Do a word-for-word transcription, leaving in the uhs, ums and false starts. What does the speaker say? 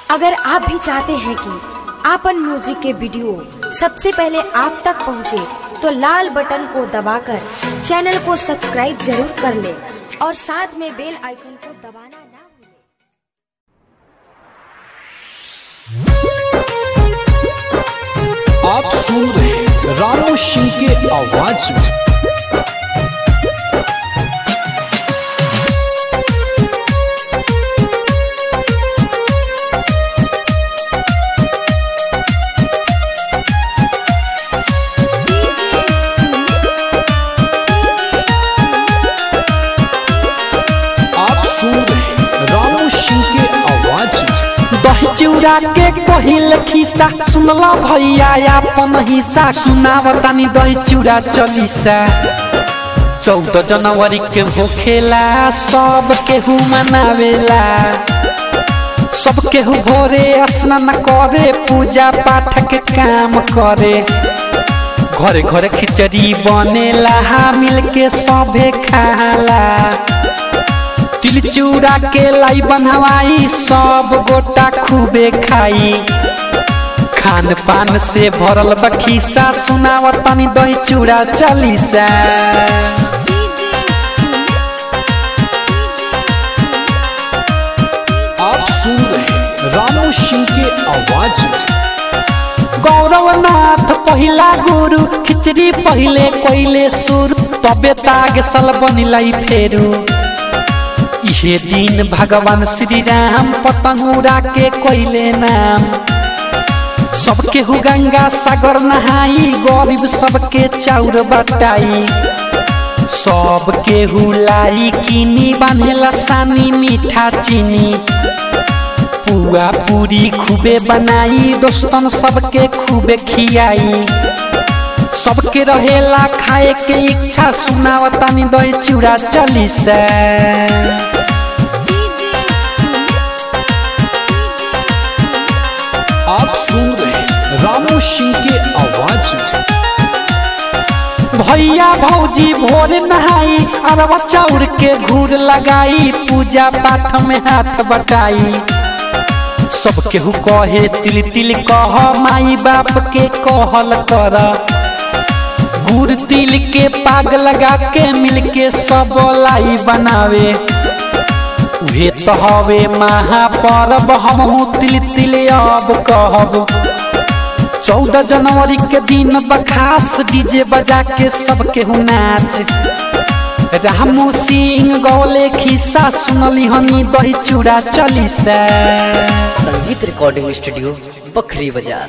अगर आप भी चाहते हैं कि आपन म्यूजिक के वीडियो सबसे पहले आप तक पहुंचे, तो लाल बटन को दबाकर चैनल को सब्सक्राइब जरूर कर ले और साथ में बेल आइकन को दबाना ना भूलें। आप सुन रहे रामू सिंह के आवाज में। दही चिउरा के कहिल खिस्सा सुनला भैया अपन हिस्सा सुनावतानी दही चिउरा चलीसा। चौदह जनवरी के होखेला सब केहू मनावेला, सब केहू भोरे स्नान करे पूजा पाठ के काम करे। घरे घरे खिचड़ी बनेला मिल के सभे खाला। तिल चिउरा के लाई बनवाई सब गोटा खूबे खाई। खान पान से भरल बखीसा सुनावतानी दही चिउरा चलीसा। आप सुन रहे रामू सिंह के आवाज में। गौरवनाथ पहिला गुरु खिचड़ी पहले कोइले सुर तबे ताग सल बनिलाई फेरू। इहे दिन भगवान श्री राम पतंगुरा के कोइले नाम। सबके हु गंगा सागर नहाई गरीब सबके चाउर बटाई। सबके हु लाई किनी बांधेला सानी मीठा चीनी। पुआ पूरी खूबे बनाई दोस्तन सबके खूबे खियाई। सबके रहेला खाए के इच्छा सुनावतानी दही चिउरा चलीसा। आप सुन रहे रामू सिंह के आवाज में। भैया भौजी भोर नहाई अरवा चाउर के घूर लगाई पूजा पाठ में हाथ बटाई। सब केहू कहे तिल तिल कह माई बाप के कहल कर। गुड़ तिल के पाग लगा के मिल के सब लाई बनावे। उहे तो हवे महापर्व हमहू तिल तिल अब कहब। चौदह जनवरी के दिन बखास डीजे बजा के सब केहू नाच। रामू सिंह गौले खिस्सा सुनली हनी दही चिउरा चलीसा। संगीत रिकॉर्डिंग स्टूडियो बखरी बाजार।